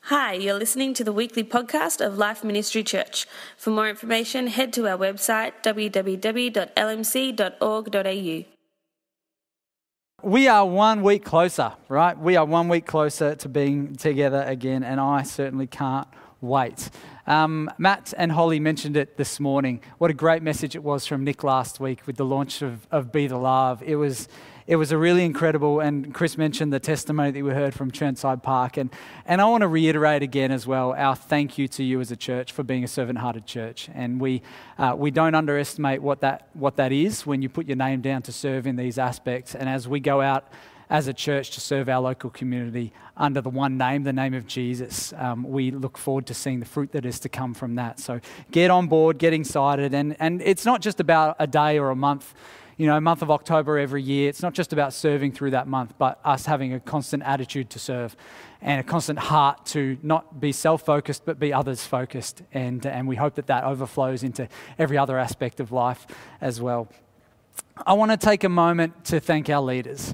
Hi, you're listening to the weekly podcast of Life Ministry Church. For more information, head to our website www.lmc.org.au. We are 1 week closer, right? We are 1 week closer to being together again, and I certainly can't wait. Matt and Holly mentioned it this morning. What a great message it was from Nick last week with the launch of Be the Love. It was a really incredible, and Chris mentioned the testimony that we heard from Churnside Park. And I want to reiterate again as well our thank you to you as a church for being a servant-hearted church. And we don't underestimate what that is when you put your name down to serve in these aspects. And as we go out as a church to serve our local community under the one name, the name of Jesus, we look forward to seeing the fruit that is to come from that. So get on board, get excited. And it's not just about a day or a month. You know, month of October every year, it's not just about serving through that month, but us having a constant attitude to serve and a constant heart to not be self-focused, but be others-focused. And we hope that overflows into every other aspect of life as well. I want to take a moment to thank our leaders,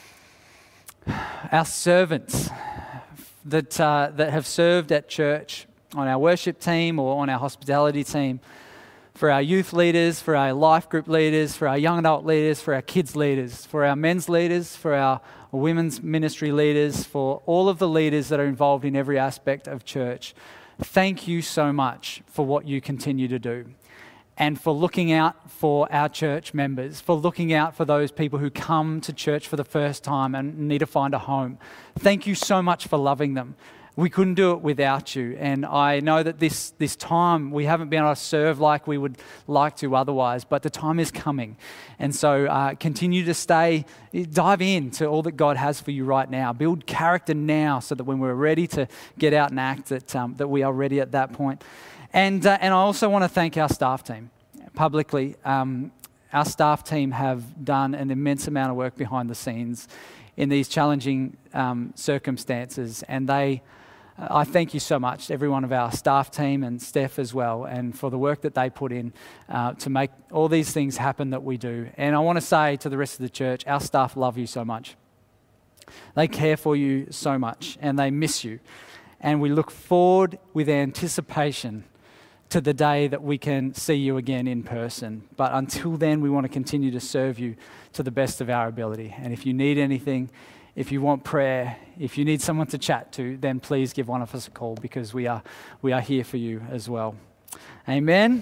our servants that have served at church on our worship team or on our hospitality team, for our youth leaders, for our life group leaders, for our young adult leaders, for our kids leaders, for our men's leaders, for our women's ministry leaders, for all of the leaders that are involved in every aspect of church. Thank you so much for what you continue to do and for looking out for our church members, for looking out for those people who come to church for the first time and need to find a home. Thank you so much for loving them. We couldn't do it without you, and I know that this time we haven't been able to serve like we would like to otherwise, but the time is coming. And so continue to dive into all that God has for you right now. Build character now so that when we're ready to get out and act, that we are ready at that point. And I also want to thank our staff team publicly. Our staff team have done an immense amount of work behind the scenes in these challenging circumstances, and I thank you so much, every one of our staff team and Steph as well, and for the work that they put in to make all these things happen that we do. And I want to say to the rest of the church, our staff love you so much. They care for you so much, and they miss you. And we look forward with anticipation to the day that we can see you again in person. But until then, we want to continue to serve you to the best of our ability. And if you need anything, if you want prayer, if you need someone to chat to, then please give one of us a call, because we are here for you as well. Amen?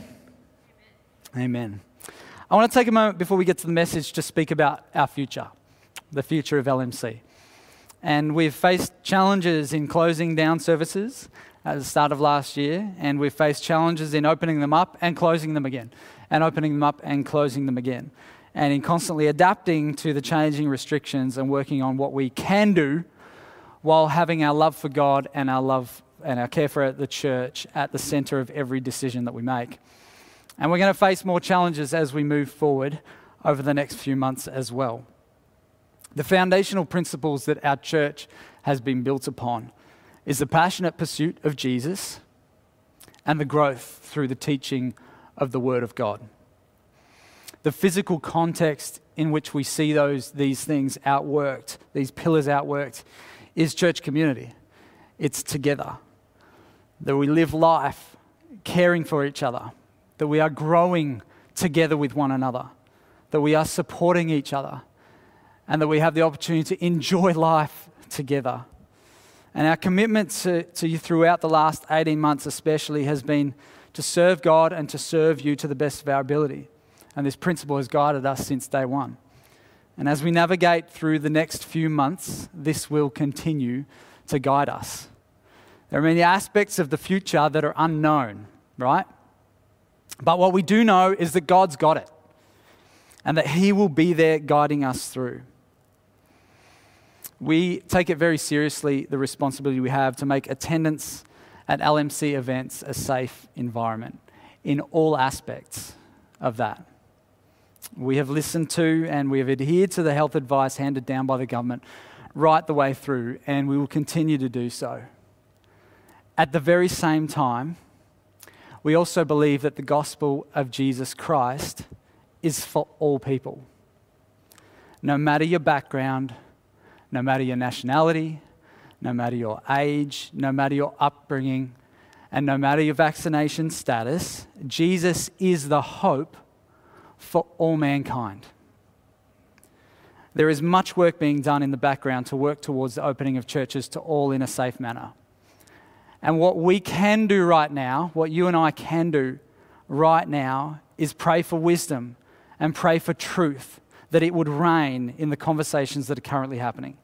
Amen. I want to take a moment before we get to the message to speak about our future, the future of LMC. And we've faced challenges in closing down services at the start of last year, and we've faced challenges in opening them up and closing them again, and opening them up and closing them again, and in constantly adapting to the changing restrictions and working on what we can do while having our love for God and our love and our care for the church at the center of every decision that we make. And we're going to face more challenges as we move forward over the next few months as well. The foundational principles that our church has been built upon is the passionate pursuit of Jesus and the growth through the teaching of the Word of God. The physical context in which we see these things outworked, these pillars outworked, is church community. It's together. That we live life caring for each other. That we are growing together with one another. That we are supporting each other. And that we have the opportunity to enjoy life together. And our commitment to you throughout the last 18 months especially has been to serve God and to serve you to the best of our ability. And this principle has guided us since day one. And as we navigate through the next few months, this will continue to guide us. There are many aspects of the future that are unknown, right? But what we do know is that God's got it, and that He will be there guiding us through. We take it very seriously, the responsibility we have to make attendance at LMC events a safe environment in all aspects of that. We have listened to and we have adhered to the health advice handed down by the government right the way through, and we will continue to do so. At the very same time, we also believe that the gospel of Jesus Christ is for all people. No matter your background, no matter your nationality, no matter your age, no matter your upbringing, and no matter your vaccination status, Jesus is the hope for all mankind. There is much work being done in the background to work towards the opening of churches to all in a safe manner. And what we can do right now, what you and I can do right now, is pray for wisdom and pray for truth, that it would reign in the conversations that are currently happening.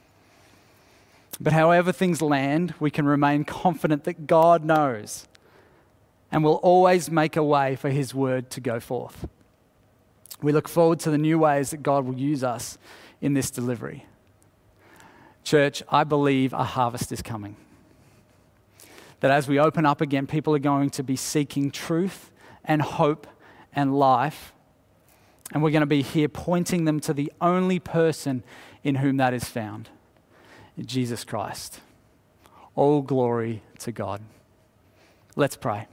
But however things land, we can remain confident that God knows and will always make a way for his word to go forth. We look forward to the new ways that God will use us in this delivery. Church, I believe a harvest is coming. That as we open up again, people are going to be seeking truth and hope and life. And we're going to be here pointing them to the only person in whom that is found. Jesus Christ. All glory to God. Let's pray.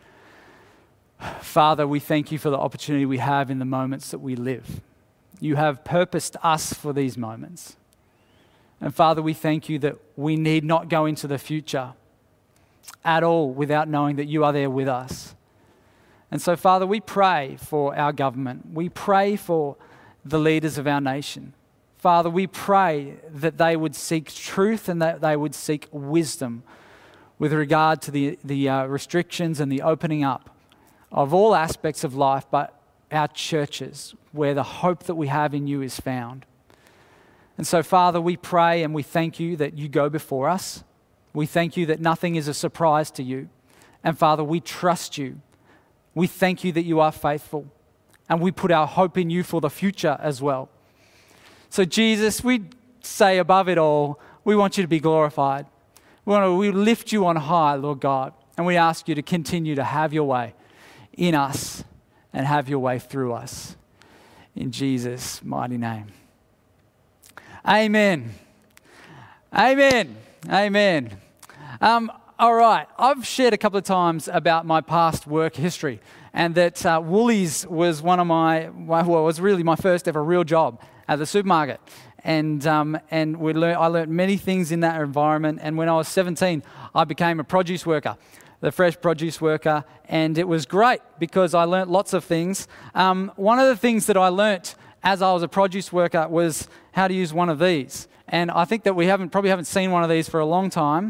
Father, we thank you for the opportunity we have in the moments that we live. You have purposed us for these moments. And Father, we thank you that we need not go into the future at all without knowing that you are there with us. And so, Father, we pray for our government. We pray for the leaders of our nation. Father, we pray that they would seek truth and that they would seek wisdom with regard to the restrictions and the opening up of all aspects of life, but our churches, where the hope that we have in you is found. And so, Father, we pray and we thank you that you go before us. We thank you that nothing is a surprise to you. And Father, we trust you. We thank you that you are faithful. And we put our hope in you for the future as well. So Jesus, we say above it all, we want you to be glorified. We lift you on high, Lord God. And we ask you to continue to have your way in us and have your way through us. In Jesus' mighty name. Amen. Amen. Amen. All right. I've shared a couple of times about my past work history, and that Woolies was was really my first ever real job at the supermarket. And I learned many things in that environment. And when I was 17, I became a produce worker, the fresh produce worker, and it was great because I learnt lots of things. One of the things that I learnt as I was a produce worker was how to use one of these. And I think that we probably haven't seen one of these for a long time.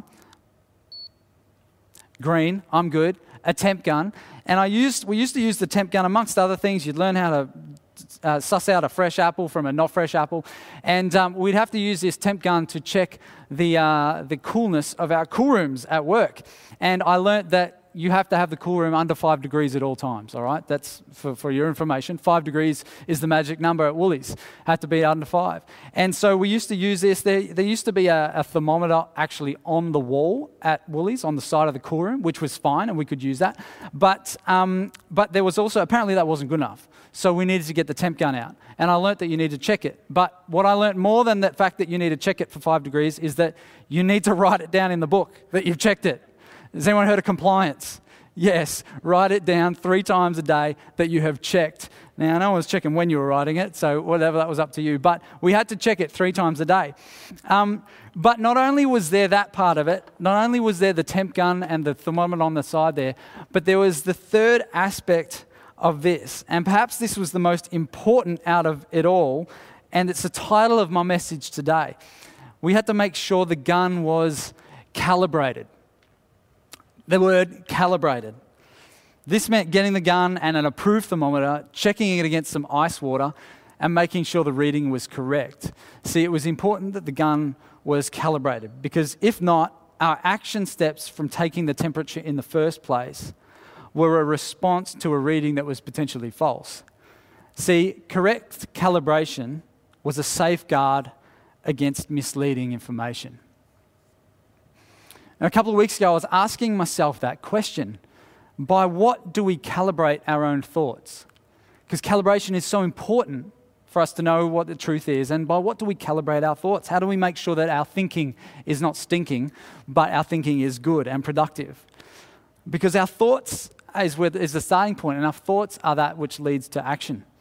Green, I'm good. A temp gun. And we used to use the temp gun amongst other things. You'd learn how to suss out a fresh apple from a not fresh apple. And we'd have to use this temp gun to check the coolness of our cool rooms at work. And I learnt that you have to have the cool room under 5 degrees at all times, all right? That's for your information. 5 degrees is the magic number at Woolies. Had to be under 5. And so we used to use this. There used to be a thermometer actually on the wall at Woolies on the side of the cool room, which was fine, and we could use that. But there was also, apparently that wasn't good enough. So we needed to get the temp gun out. And I learnt that you need to check it. But what I learnt more than that fact that you need to check it for 5 degrees is that you need to write it down in the book that you've checked it. Has anyone heard of compliance? Yes, write it down 3 times a day that you have checked. Now, no one was checking when you were writing it, so whatever, that was up to you. But we had to check it 3 times a day. But not only was there that part of it, not only was there the temp gun and the thermometer on the side there, but there was the third aspect of this. And perhaps this was the most important out of it all, and it's the title of my message today. We had to make sure the gun was calibrated. The word calibrated. This meant getting the gun and an approved thermometer, checking it against some ice water, and making sure the reading was correct. See, it was important that the gun was calibrated, because if not, our action steps from taking the temperature in the first place were a response to a reading that was potentially false. See, correct calibration was a safeguard against misleading information. Now, a couple of weeks ago, I was asking myself that question. By what do we calibrate our own thoughts? Because calibration is so important for us to know what the truth is. And by what do we calibrate our thoughts? How do we make sure that our thinking is not stinking, but our thinking is good and productive? Because our thoughts is the starting point, and our thoughts are that which leads to action.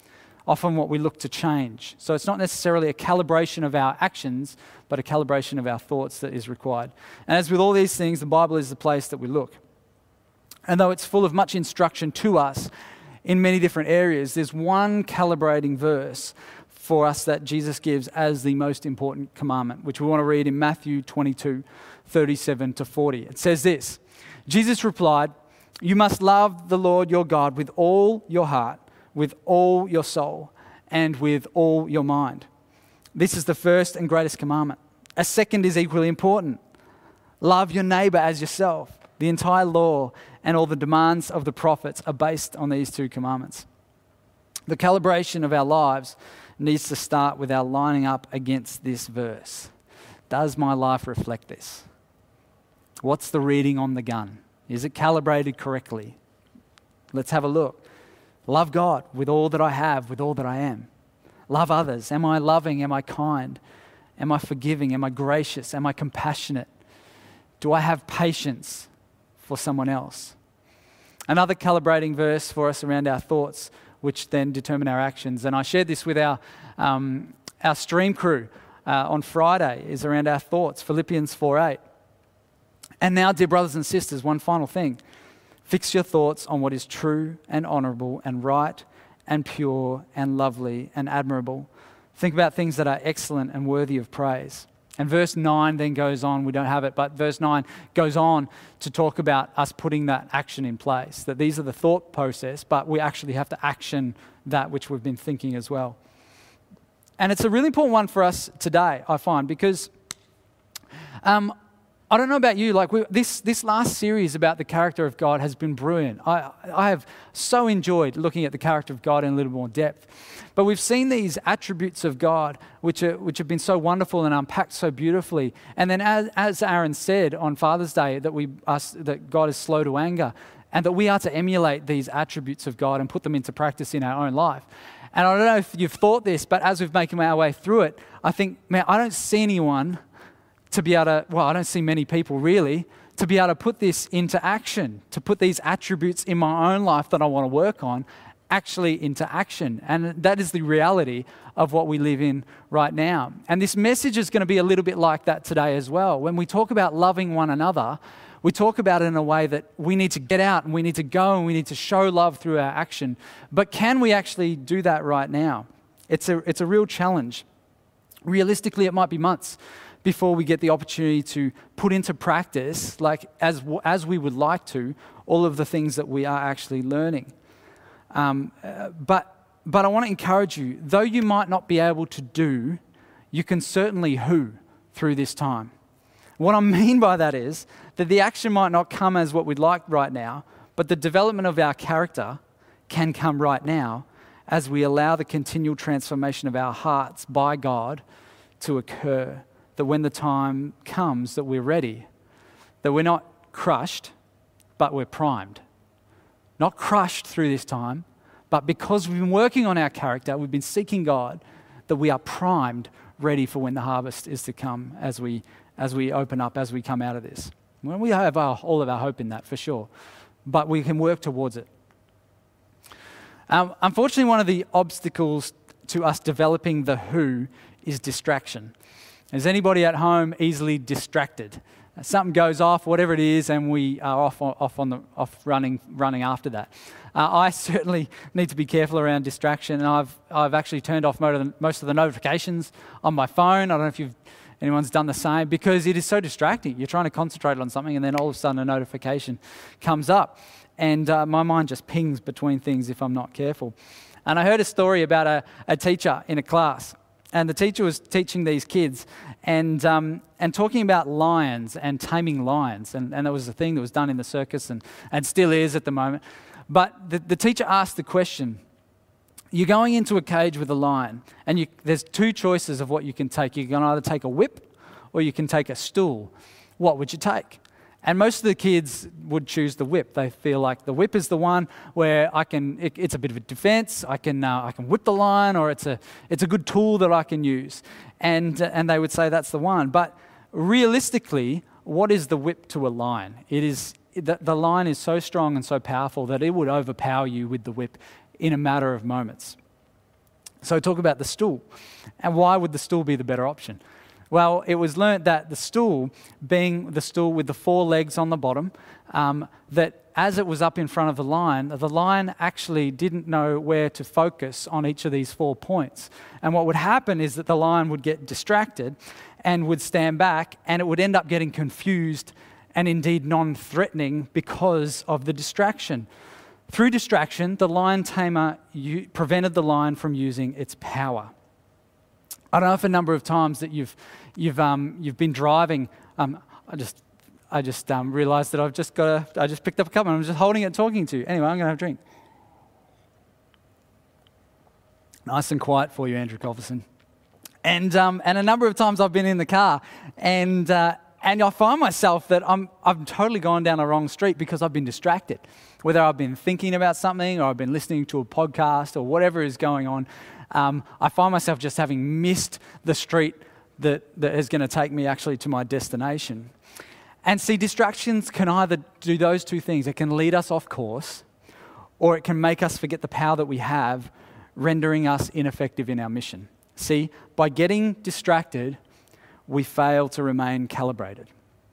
often what we look to change. So it's not necessarily a calibration of our actions, but a calibration of our thoughts that is required. And as with all these things, the Bible is the place that we look. And though it's full of much instruction to us in many different areas, there's one calibrating verse for us that Jesus gives as the most important commandment, which we want to read in Matthew 22:37-40. It says this: Jesus replied, "You must love the Lord your God with all your heart, with all your soul, and with all your mind. This is the first and greatest commandment. A second is equally important. Love your neighbor as yourself. The entire law and all the demands of the prophets are based on these two commandments." The calibration of our lives needs to start with our lining up against this verse. Does my life reflect this? What's the reading on the gun? Is it calibrated correctly? Let's have a look. Love God with all that I have, with all that I am. Love others. Am I loving? Am I kind? Am I forgiving? Am I gracious? Am I compassionate? Do I have patience for someone else? Another calibrating verse for us around our thoughts, which then determine our actions. And I shared this with our stream crew on Friday, is around our thoughts, Philippians 4:8. And now, dear brothers and sisters, one final thing. Fix your thoughts on what is true and honourable and right and pure and lovely and admirable. Think about things that are excellent and worthy of praise. And verse 9 then goes on, we don't have it, but verse 9 goes on to talk about us putting that action in place, that these are the thought process, but we actually have to action that which we've been thinking as well. And it's a really important one for us today, I find, because I don't know about you, this last series about the character of God has been brilliant. I have so enjoyed looking at the character of God in a little more depth. But we've seen these attributes of God which have been so wonderful and unpacked so beautifully. And then as Aaron said on Father's Day, that God is slow to anger and that we are to emulate these attributes of God and put them into practice in our own life. And I don't know if you've thought this, but as we've making our way through it, I think, man, I don't see anyone to be able to, I don't see many people really, to be able to put this into action, to put these attributes in my own life that I want to work on actually into action. And that is the reality of what we live in right now. And this message is going to be a little bit like that today as well. When we talk about loving one another, we talk about it in a way that we need to get out and we need to go and we need to show love through our action. But can we actually do that right now? It's a real challenge. Realistically, it might be months before we get the opportunity to put into practice, like as we would like to, all of the things that we are actually learning. But I want to encourage you, though you might not be able to do, you can certainly who through this time. What I mean by that is that the action might not come as what we'd like right now, but the development of our character can come right now as we allow the continual transformation of our hearts by God to occur. That when the time comes that we're ready, that we're not crushed, but we're primed. Not crushed through this time, but because we've been working on our character, we've been seeking God, that we are primed, ready for when the harvest is to come as we open up, as we come out of this. Well, we have all of our hope in that for sure, but we can work towards it. Unfortunately, one of the obstacles to us developing the who is distraction. Is anybody at home easily distracted? Something goes off, whatever it is, and we are off running after that. I certainly need to be careful around distraction, and I've actually turned off most of the notifications on my phone. I don't know if anyone's done the same, because it is so distracting. You're trying to concentrate on something, and then all of a sudden a notification comes up, and my mind just pings between things if I'm not careful. And I heard a story about a teacher in a class. And the teacher was teaching these kids and talking about lions and taming lions. And that was a thing that was done in the circus and still is at the moment. But the teacher asked the question, you're going into a cage with a lion and there's two choices of what you can take. You can either take a whip or you can take a stool. What would you take? And most of the kids would choose the whip. They feel like the whip is the one where it's a bit of a defense. I can whip the lion, or it's a good tool that I can use. And they would say that's the one. But realistically, what is the whip to a lion? The lion is so strong and so powerful that it would overpower you with the whip in a matter of moments. So talk about the stool. And why would the stool be the better option? Well, it was learnt that the stool, being the stool with the 4 legs on the bottom, that as it was up in front of the line actually didn't know where to focus on each of these 4 points. And what would happen is that the lion would get distracted and would stand back, and it would end up getting confused and indeed non-threatening because of the distraction. Through distraction, the lion tamer prevented the lion from using its power. I don't know if a number of times that you've been driving. I just realised that I just picked up a cup and I'm just holding it, talking to you. Anyway, I'm going to have a drink. Nice and quiet for you, Andrew Colferson. And a number of times I've been in the car, and I find myself that I've totally gone down a wrong street because I've been distracted. Whether I've been thinking about something or I've been listening to a podcast or whatever is going on, I find myself just having missed the street that is going to take me actually to my destination. And see, distractions can either do those two things. It can lead us off course, or it can make us forget the power that we have, rendering us ineffective in our mission. See, by getting distracted, we fail to remain calibrated.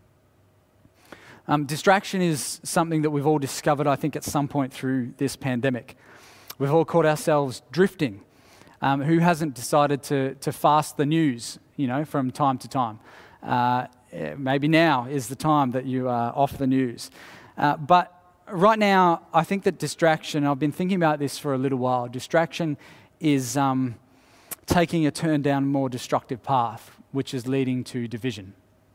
Distraction is something that we've all discovered, I think, at some point through this pandemic. We've all caught ourselves drifting. Who hasn't decided to fast the news, from time to time? Maybe now is the time that you are off the news. But right now, I think that distraction, I've been thinking about this for a little while, distraction is taking a turn down a more destructive path, which is leading to division.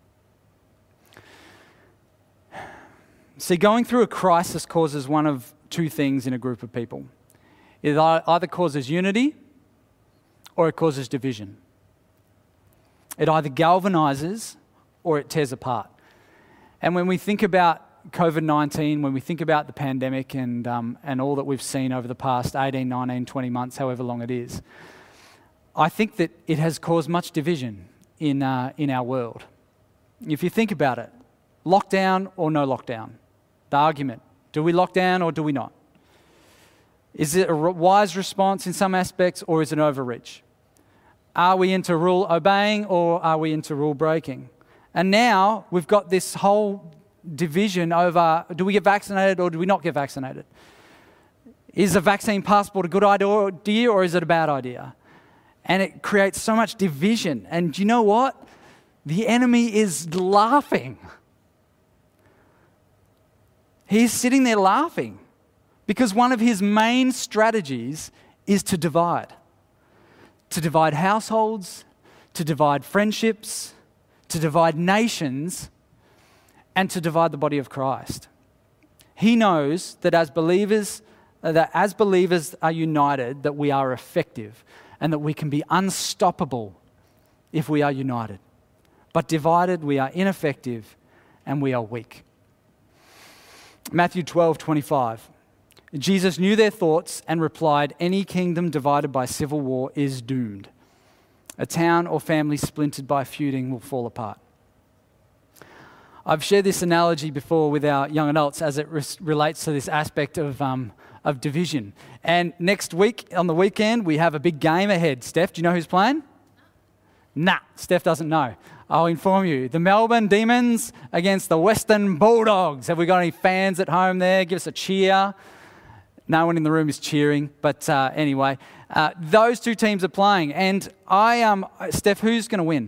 See, going through a crisis causes one of two things in a group of people. It either causes unity or it causes division. It either galvanizes or it tears apart. And when we think about COVID-19, when we think about the pandemic and all that we've seen over the past 18, 19, 20 months, however long it is, I think that it has caused much division in our world. If you think about it, lockdown or no lockdown, the argument, do we lock down or do we not? Is it a wise response in some aspects or is it overreach? Are we into rule obeying or are we into rule breaking? And now we've got this whole division over, do we get vaccinated or do we not get vaccinated? Is a vaccine passport a good idea or is it a bad idea? And it creates so much division. And you know what? The enemy is laughing. He's sitting there laughing because one of his main strategies is to divide. To divide households, to divide friendships, to divide nations, and to divide the body of Christ. He knows that as believers are united, that we are effective and that we can be unstoppable if we are united. But divided, we are ineffective and we are weak. Matthew 12:25. Jesus knew their thoughts and replied, "Any kingdom divided by civil war is doomed. A town or family splintered by feuding will fall apart." I've shared this analogy before with our young adults as it relates to this aspect of division. And next week, on the weekend, we have a big game ahead. Steph, do you know who's playing? Nah, Steph doesn't know. I'll inform you. The Melbourne Demons against the Western Bulldogs. Have we got any fans at home there? Give us a cheer. No one in the room is cheering, but anyway, those two teams are playing. And Steph, who's going to win?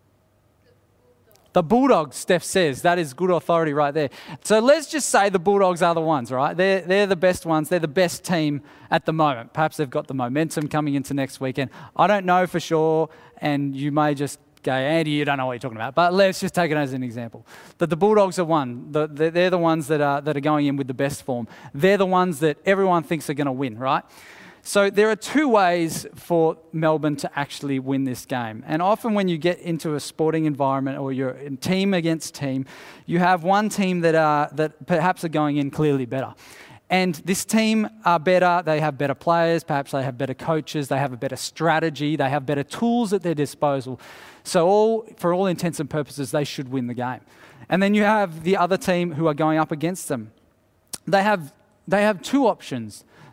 The Bulldogs, Steph says. That is good authority right there. So let's just say the Bulldogs are the ones, right? They're the best ones. They're the best team at the moment. Perhaps they've got the momentum coming into next weekend. I don't know for sure, and you may just go, Andy, you don't know what you're talking about. But let's just take it as an example. That the Bulldogs are one. They're the ones that are going in with the best form. They're the ones that everyone thinks are going to win, right? So there are two ways for Melbourne to actually win this game. And often when you get into a sporting environment or you're in team against team, you have one team that perhaps are going in clearly better. And this team are better, they have better players, perhaps they have better coaches, they have a better strategy, they have better tools at their disposal. So for all intents and purposes, they should win the game. And then you have the other team who are going up against them. They have two options.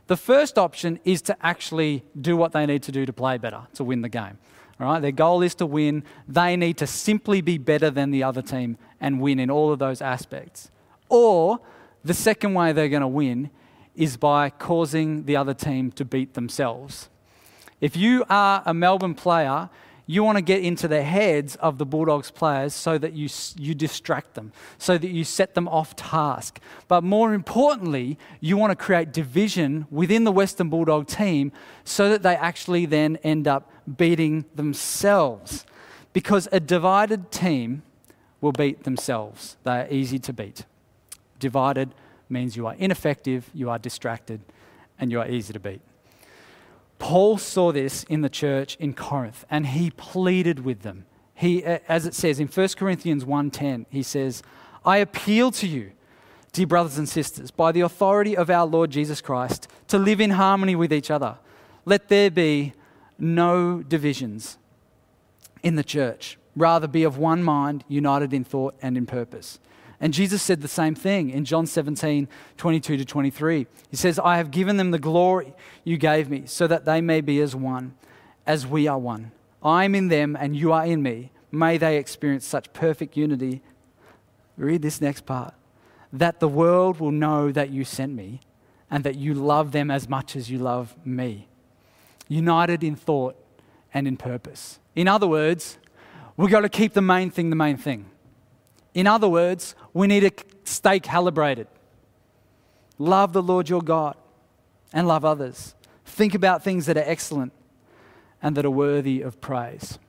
The first option is to actually do what they need to do to play better, to win the game. All right? Their goal is to win. They need to simply be better than the other team and win in all of those aspects. Or the second way they're going to win is by causing the other team to beat themselves. If you are a Melbourne player, you want to get into the heads of the Bulldogs players so that you distract them, so that you set them off task. But more importantly, you want to create division within the Western Bulldog team so that they actually then end up beating themselves. Because a divided team will beat themselves. They are easy to beat. Divided means you are ineffective, you are distracted, and you are easy to beat. Paul saw this in the church in Corinth, and he pleaded with them. He, as it says in 1 Corinthians 1:10, he says, I appeal to you, dear brothers and sisters, by the authority of our Lord Jesus Christ, to live in harmony with each other. Let there be no divisions in the church. Rather, be of one mind, united in thought and in purpose. And Jesus said the same thing in John 17:22-23. He says, I have given them the glory you gave me, so that they may be as one, as we are one. I am in them and you are in me. May they experience such perfect unity. Read this next part. That the world will know that you sent me and that you love them as much as you love me. United in thought and in purpose. In other words, we've got to keep the main thing the main thing. In other words, we need to stay calibrated. Love the Lord your God and love others. Think about things that are excellent and that are worthy of praise.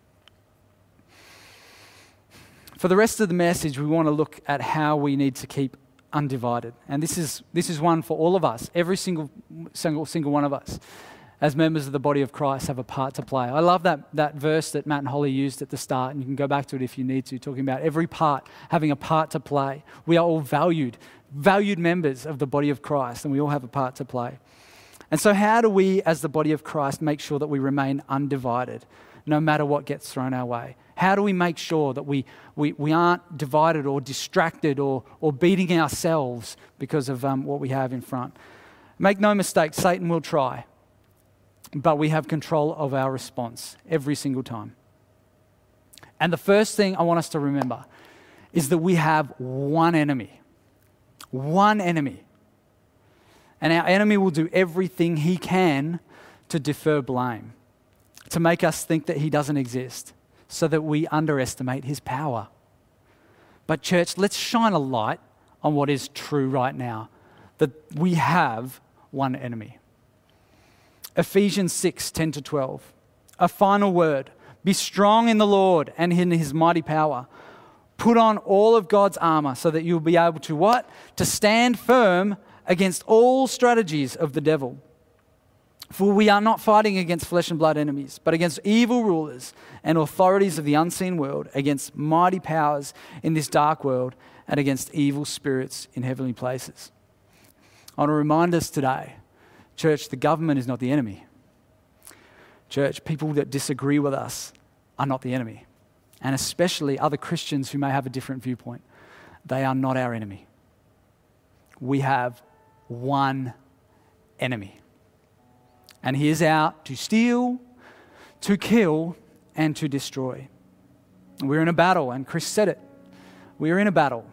For the rest of the message, we want to look at how we need to keep undivided. And this is one for all of us, every single one of us. As members of the body of Christ, have a part to play. I love that verse that Matt and Holly used at the start, and you can go back to it if you need to, talking about every part having a part to play. We are all valued members of the body of Christ, and we all have a part to play. And so how do we, as the body of Christ, make sure that we remain undivided, no matter what gets thrown our way? How do we make sure that we aren't divided or distracted or beating ourselves because of what we have in front? Make no mistake, Satan will try. But we have control of our response every single time. And the first thing I want us to remember is that we have one enemy. One enemy. And our enemy will do everything he can to defer blame, to make us think that he doesn't exist, so that we underestimate his power. But church, let's shine a light on what is true right now, that we have one enemy. Ephesians 6:10-12. A final word. Be strong in the Lord and in his mighty power. Put on all of God's armor so that you'll be able to what? To stand firm against all strategies of the devil. For we are not fighting against flesh and blood enemies, but against evil rulers and authorities of the unseen world, against mighty powers in this dark world, and against evil spirits in heavenly places. I want to remind us today, church, the government is not the enemy. Church, people that disagree with us are not the enemy. And especially other Christians who may have a different viewpoint. They are not our enemy. We have one enemy. And he is out to steal, to kill, and to destroy. We're in a battle, and Chris said it. We are in a battle.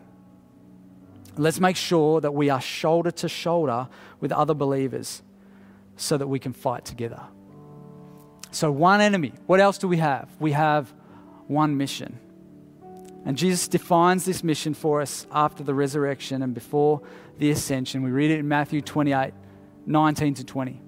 Let's make sure that we are shoulder to shoulder with other believers so that we can fight together. So one enemy. What else do we have? We have one mission. And Jesus defines this mission for us after the resurrection and before the ascension. We read it in Matthew 28:19-20.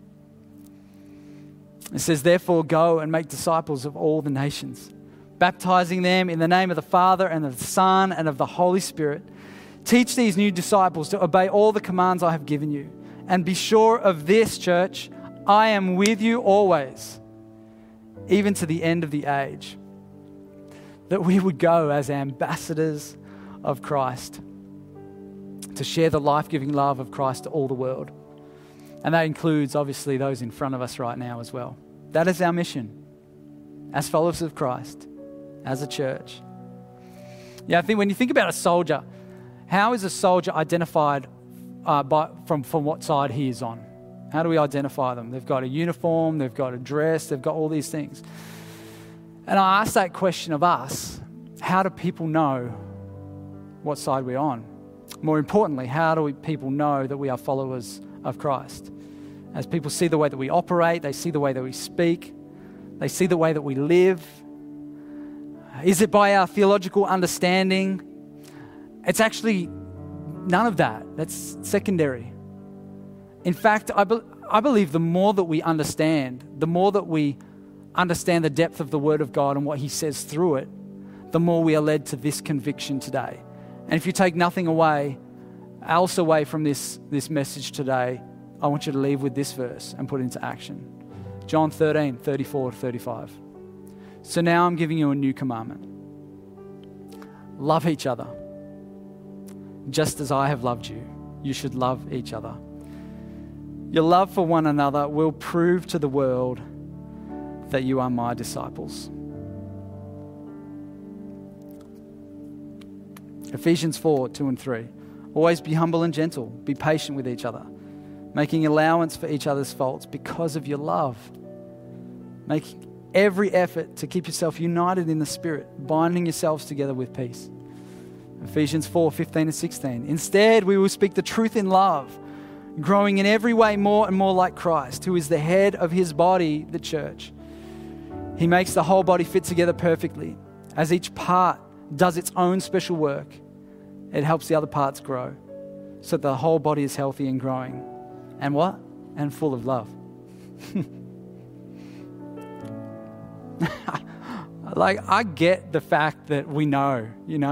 It says, therefore go and make disciples of all the nations, baptizing them in the name of the Father and of the Son and of the Holy Spirit. Teach these new disciples to obey all the commands I have given you. And be sure of this, church, I am with you always, even to the end of the age. That we would go as ambassadors of Christ to share the life-giving love of Christ to all the world. And that includes, obviously, those in front of us right now as well. That is our mission as followers of Christ, as a church. Yeah, I think when you think about a soldier, how is a soldier identified from what side he is on? How do we identify them? They've got a uniform, they've got a dress, they've got all these things. And I ask that question of us, how do people know what side we're on? More importantly, how do people know that we are followers of Christ? As people see the way that we operate, they see the way that we speak, they see the way that we live. Is it by our theological understanding? It's actually none of that. That's secondary. In fact, I believe the more that we understand, the more that we understand the depth of the Word of God and what He says through it, the more we are led to this conviction today. And if you take nothing else away from this message today, I want you to leave with this verse and put it into action. John 13, 34 to 35. So now I'm giving you a new commandment. Love each other. Just as I have loved you, you should love each other. Your love for one another will prove to the world that you are my disciples. Ephesians 4, 2 and 3. Always be humble and gentle. Be patient with each other, making allowance for each other's faults because of your love. Make every effort to keep yourself united in the Spirit, binding yourselves together with peace. Ephesians 4, 15 and 16. Instead, we will speak the truth in love, growing in every way more and more like Christ, who is the head of His body, the church. He makes the whole body fit together perfectly. As each part does its own special work, it helps the other parts grow, so that the whole body is healthy and growing. And what? And full of love. I get the fact that we know,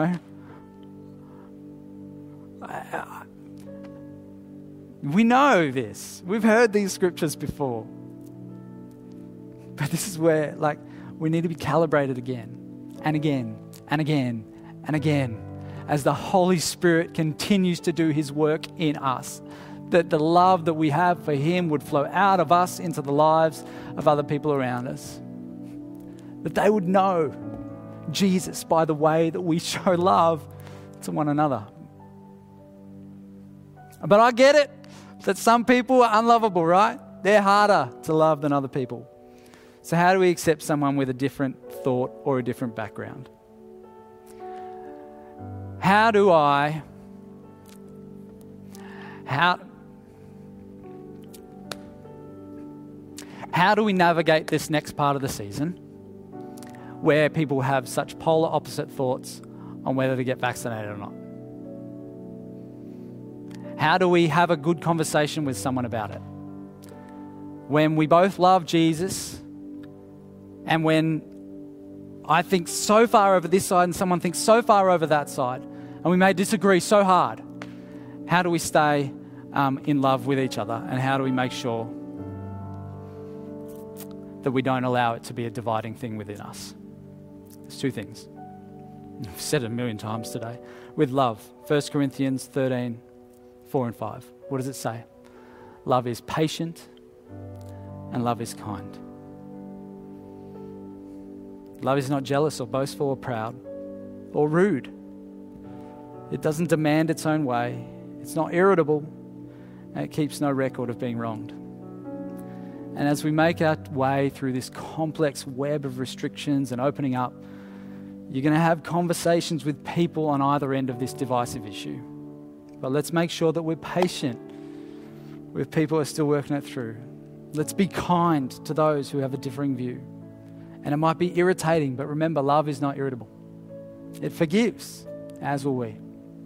we know this. We've heard these scriptures before. But this is where, we need to be calibrated again and again and again and again as the Holy Spirit continues to do His work in us. That the love that we have for Him would flow out of us into the lives of other people around us. That they would know Jesus by the way that we show love to one another. But I get it that some people are unlovable, right? They're harder to love than other people. So how do we accept someone with a different thought or a different background? How do we navigate this next part of the season where people have such polar opposite thoughts on whether to get vaccinated or not? How do we have a good conversation with someone about it? When we both love Jesus, and when I think so far over this side and someone thinks so far over that side, and we may disagree so hard, how do we stay in love with each other? And how do we make sure that we don't allow it to be a dividing thing within us? There's two things. I've said it a million times today. With love, 1 Corinthians 13, 4 and 5. What does it say? Love is patient and love is kind. Love is not jealous or boastful or proud or rude. It doesn't demand its own way. It's not irritable, and it keeps no record of being wronged. And as we make our way through this complex web of restrictions and opening up, you're going to have conversations with people on either end of this divisive issue. But let's make sure that we're patient with people who are still working it through. Let's be kind to those who have a differing view. And it might be irritating, but remember, love is not irritable. It forgives, as will we.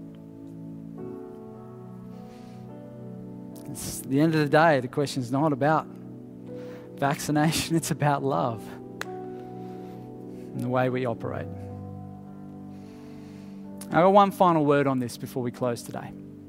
It's the end of the day, the question is not about vaccination, it's about love and the way we operate. I've got one final word on this before we close today.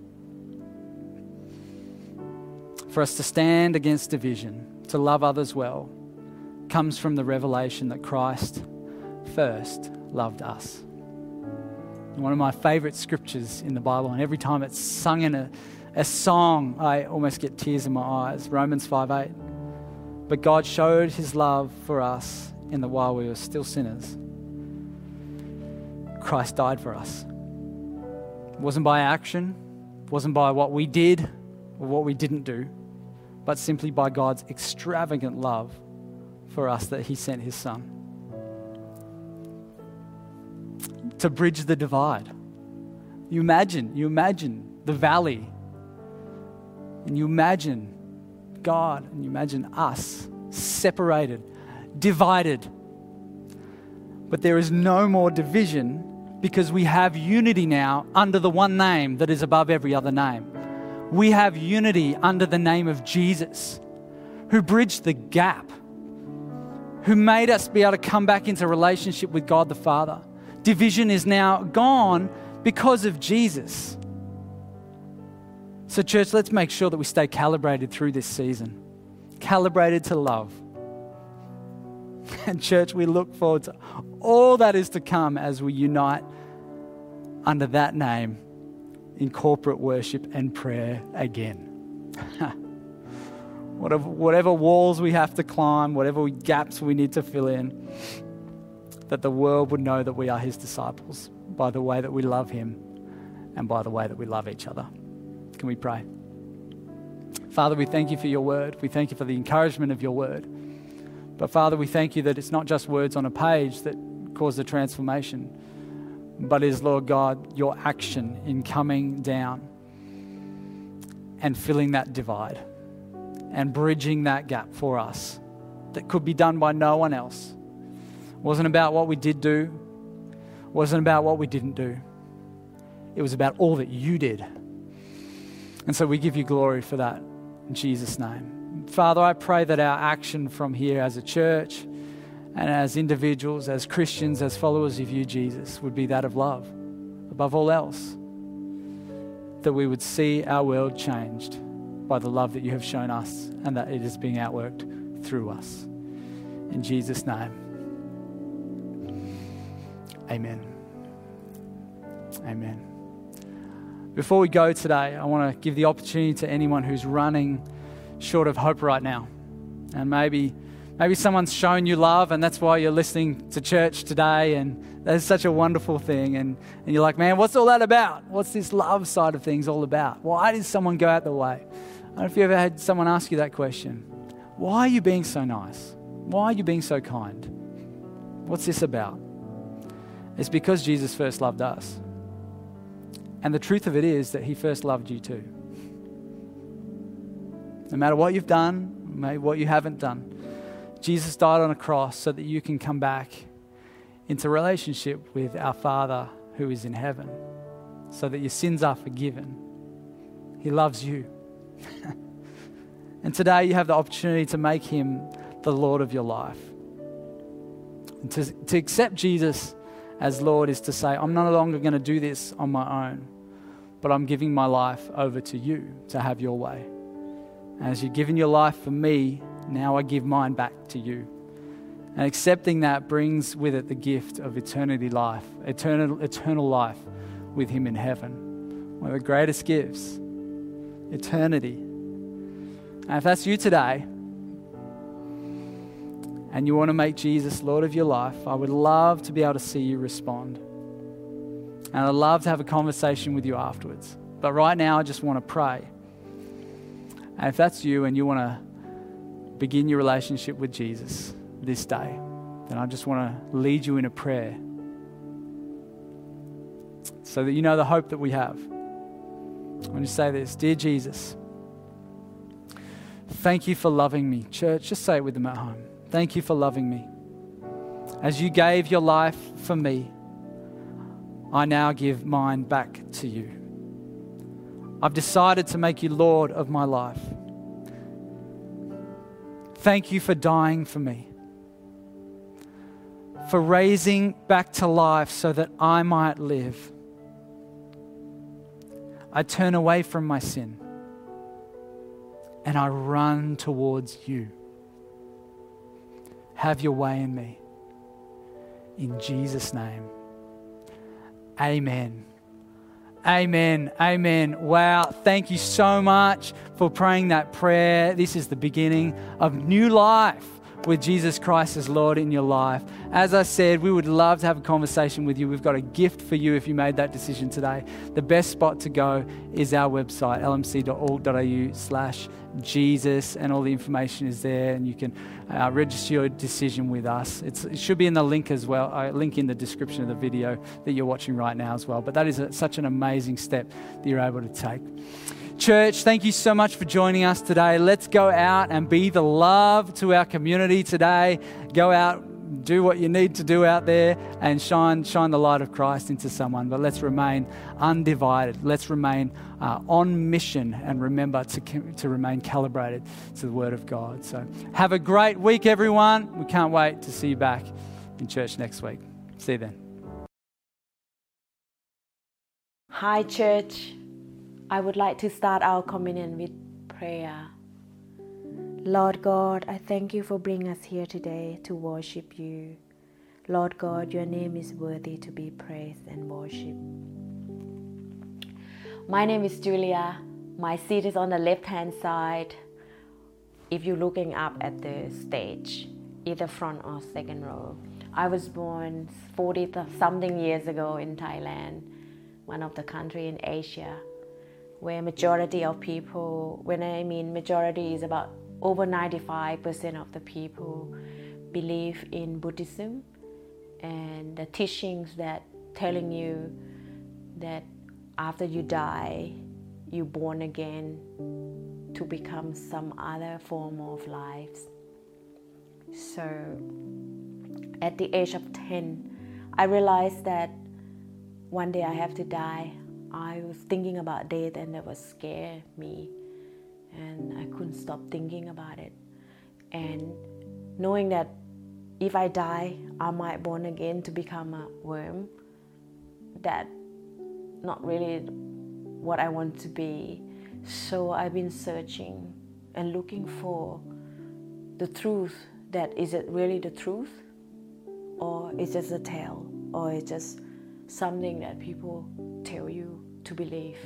For us to stand against division, to love others well, comes from the revelation that Christ first loved us. One of my favourite scriptures in the Bible, and every time it's sung in a song, I almost get tears in my eyes. Romans 5:8. But God showed His love for us in that while we were still sinners, Christ died for us. It wasn't by action, it wasn't by what we did or what we didn't do, but simply by God's extravagant love for us that he sent his Son. To bridge the divide. You imagine the valley, and you imagine God, and you imagine us separated, divided. But there is no more division because we have unity now under the one name that is above every other name. We have unity under the name of Jesus, who bridged the gap, who made us be able to come back into relationship with God the Father. Division is now gone because of Jesus. So church, let's make sure that we stay calibrated through this season. Calibrated to love. And church, we look forward to all that is to come as we unite under that name in corporate worship and prayer again. Whatever walls we have to climb, whatever gaps we need to fill in, that the world would know that we are his disciples by the way that we love him and by the way that we love each other. Can we pray? Father, we thank you for your word. We thank you for the encouragement of your word. But Father, we thank you that it's not just words on a page that cause the transformation, but is, Lord God, your action in coming down and filling that divide and bridging that gap for us that could be done by no one else. It wasn't about what we did do. It wasn't about what we didn't do. It was about all that you did. And so we give you glory for that in Jesus' name. Father, I pray that our action from here as a church and as individuals, as Christians, as followers of you, Jesus, would be that of love above all else. That we would see our world changed by the love that you have shown us and that it is being outworked through us. In Jesus' name, amen. Amen. Before we go today, I want to give the opportunity to anyone who's running short of hope right now. And maybe someone's shown you love and that's why you're listening to church today, and that's such a wonderful thing. And you're like, man, what's all that about? What's this love side of things all about? Why did someone go out the way? I don't know if you ever had someone ask you that question. Why are you being so nice? Why are you being so kind? What's this about? It's because Jesus first loved us. And the truth of it is that he first loved you too. No matter what you've done, maybe what you haven't done, Jesus died on a cross so that you can come back into relationship with our Father who is in heaven, so that your sins are forgiven. He loves you. And today you have the opportunity to make him the Lord of your life. And to accept Jesus as Lord is to say, I'm no longer going to do this on my own, but I'm giving my life over to you to have your way. And as you've given your life for me, now I give mine back to you. And accepting that brings with it the gift of eternity life, eternal life with him in heaven. One of the greatest gifts, eternity. And if that's you today, and you want to make Jesus Lord of your life, I would love to be able to see you respond. And I'd love to have a conversation with you afterwards. But right now, I just want to pray. And if that's you and you want to begin your relationship with Jesus this day, then I just want to lead you in a prayer so that you know the hope that we have. I want to say this. Dear Jesus, thank you for loving me. Church, just say it with them at home. Thank you for loving me. As you gave your life for me, I now give mine back to you. I've decided to make you Lord of my life. Thank you for dying for me, for raising back to life so that I might live. I turn away from my sin and I run towards you. Have your way in me. In Jesus' name. Amen. Amen. Amen. Wow. Thank you so much for praying that prayer. This is the beginning of new life with Jesus Christ as Lord in your life. As I said, we would love to have a conversation with you. We've got a gift for you if you made that decision today. The best spot to go is our website, lmc.org.au/Jesus, and all the information is there, and you can register your decision with us. It should be in the link as well, link in the description of the video that you're watching right now as well. But that is such an amazing step that you're able to take. Church, thank you so much for joining us today. Let's go out and be the love to our community today. Go out, do what you need to do out there, and shine the light of Christ into someone. But let's remain undivided. Let's remain on mission, and remember to remain calibrated to the Word of God. So have a great week, everyone. We can't wait to see you back in church next week. See you then. Hi, church. I would like to start our communion with prayer. Lord God, I thank you for bringing us here today to worship you. Lord God, your name is worthy to be praised and worshipped. My name is Julia. My seat is on the left-hand side. If you're looking up at the stage, either front or second row. I was born 40-something years ago in Thailand, one of the countries in Asia, where majority of people, when I mean majority, is about over 95% of the people believe in Buddhism and the teachings that telling you that after you die, you're born again to become some other form of life. So at the age of 10, I realized that one day I have to die. I was thinking about death, and that was scared me, and I couldn't stop thinking about it. And knowing that if I die, I might born again to become a worm, that not really what I want to be. So I've been searching and looking for the truth. That is it really the truth, or it's just a tale, or it's just something that people tell you to believe.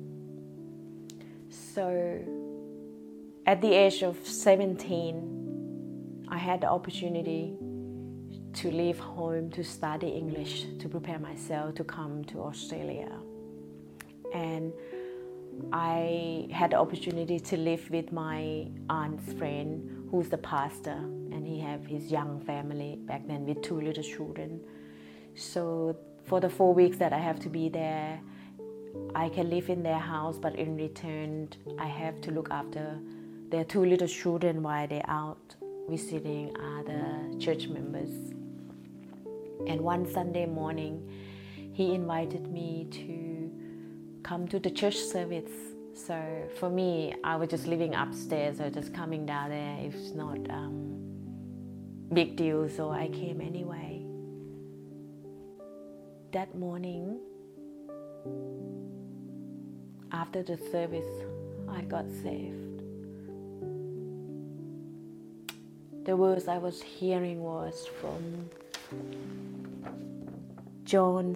So at the age of 17, I had the opportunity to leave home to study English, to prepare myself to come to Australia. And I had the opportunity to live with my aunt's friend, who's the pastor, and he have his young family back then with 2 little children. So for the 4 weeks that I have to be there, I can live in their house, but in return, I have to look after their 2 little children while they're out visiting other church members. And one Sunday morning, he invited me to come to the church service. So for me, I was just living upstairs, or just coming down there. It's not big deal, so I came anyway. That morning, after the service, I got saved. The words I was hearing was from John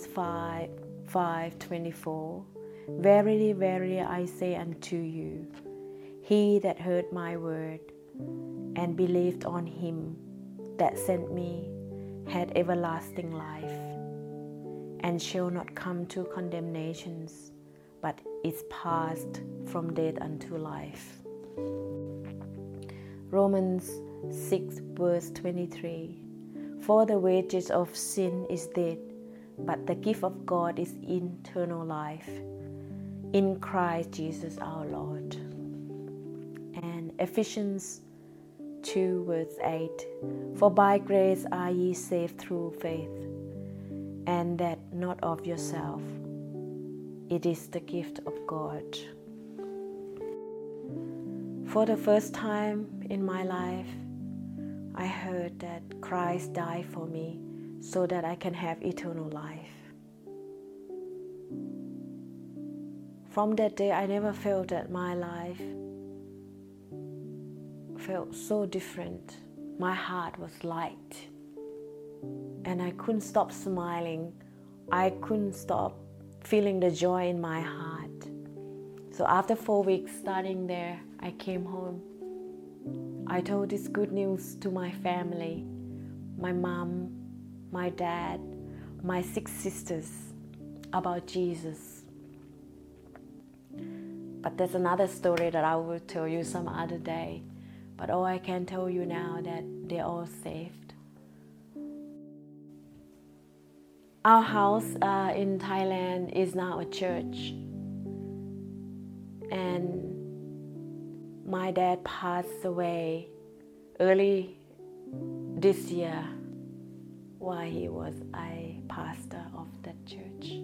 5:24. Verily, verily, I say unto you, he that heard my word and believed on him that sent me had everlasting life, and shall not come to condemnations, but is passed from death unto life. Romans 6 verse 23. For the wages of sin is death, but the gift of God is eternal life in Christ Jesus our Lord. And Ephesians 2 verse 8. For by grace are ye saved through faith, and that not of yourself. It is the gift of God. For the first time in my life, I heard that Christ died for me so that I can have eternal life. From that day, I never felt that my life felt so different. My heart was light, and I couldn't stop smiling. I couldn't stop feeling the joy in my heart. So after 4 weeks starting there, I came home I told this good news to my family, my mom, my dad, my 6 sisters, about Jesus. But there's another story that I will tell you some other day. But all I can tell you now that they're all saved. Our house in Thailand is now a church. And my dad passed away early this year while he was a pastor of that church.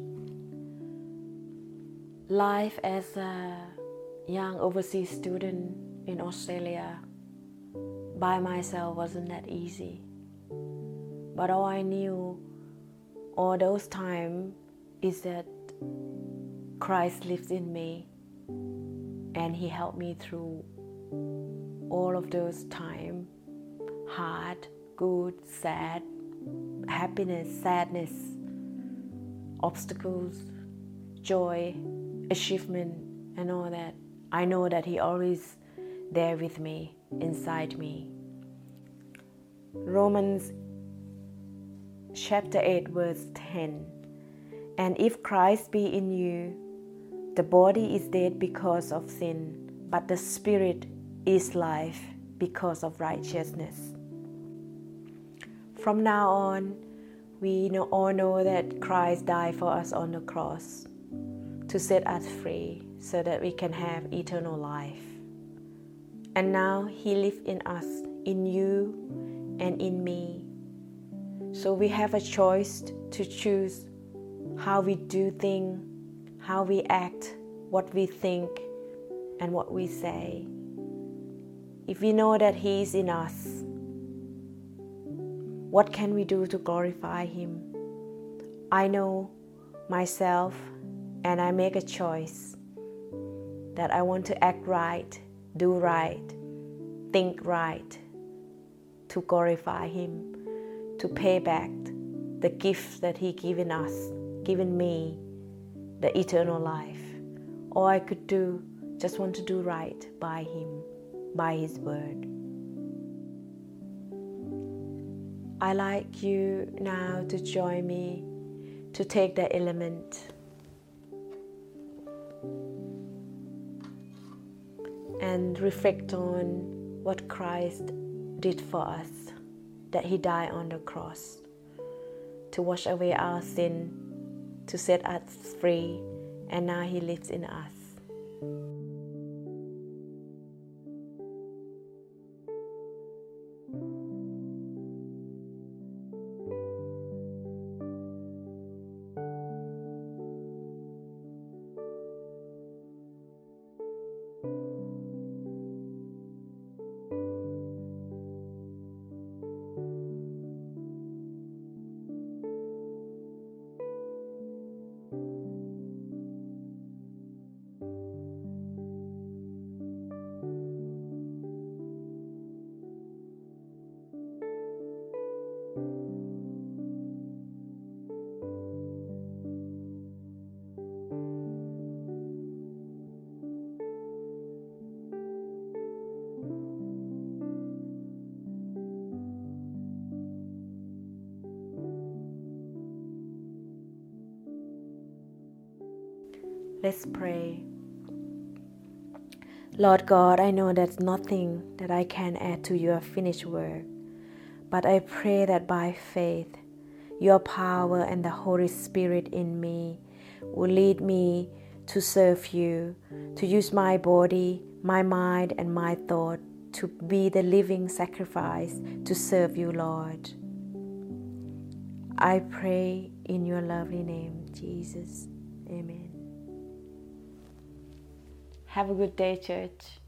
Life as a young overseas student in Australia by myself wasn't that easy. But all I knew all those times is that Christ lives in me, and He helped me through all of those times, hard, good, sad, happiness, sadness, obstacles, joy, achievement, and all that. I know that He always there with me, inside me. Romans chapter 8 verse 10. And if Christ be in you, the body is dead because of sin, but the spirit is life because of righteousness. From now on, we all know that Christ died for us on the cross to set us free so that we can have eternal life. And now He lives in us, in you and in me. So we have a choice to choose how we do things, how we act, what we think, and what we say. If we know that He is in us, what can we do to glorify Him? I know myself, and I make a choice that I want to act right, do right, think right, to glorify Him, to pay back the gift that He given us, given me, the eternal life. All I could do, just want to do right by Him, by His word. I like you now to join me to take the element and reflect on what Christ did for us, that He died on the cross to wash away our sin, to set us free, and now He lives in us. Let's pray. Lord God, I know there's nothing that I can add to your finished work, but I pray that by faith, your power and the Holy Spirit in me will lead me to serve you, to use my body, my mind, and my thought to be the living sacrifice to serve you, Lord. I pray in your lovely name, Jesus. Amen. Have a good day, church.